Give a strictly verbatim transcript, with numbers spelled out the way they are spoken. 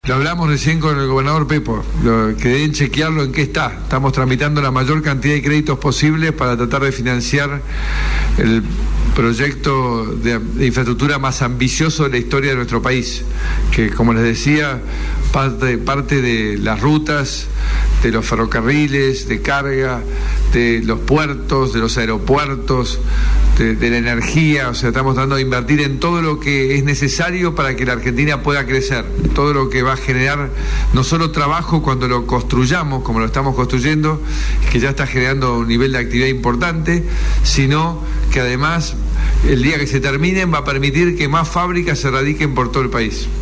Lo hablamos recién con el gobernador Pepo, lo, que deben chequearlo en qué está. Estamos tramitando la mayor cantidad de créditos posibles para tratar de financiar el proyecto de, de infraestructura más ambicioso de la historia de nuestro país, que, como les decía, parte, parte de las rutas, de los ferrocarriles, de carga, de los puertos, de los aeropuertos, de, de la energía. O sea, estamos tratando de invertir en todo lo que es necesario para que la Argentina pueda crecer, todo lo que va a generar no solo trabajo cuando lo construyamos, como lo estamos construyendo, que ya está generando un nivel de actividad importante, sino que además el día que se terminen va a permitir que más fábricas se radiquen por todo el país.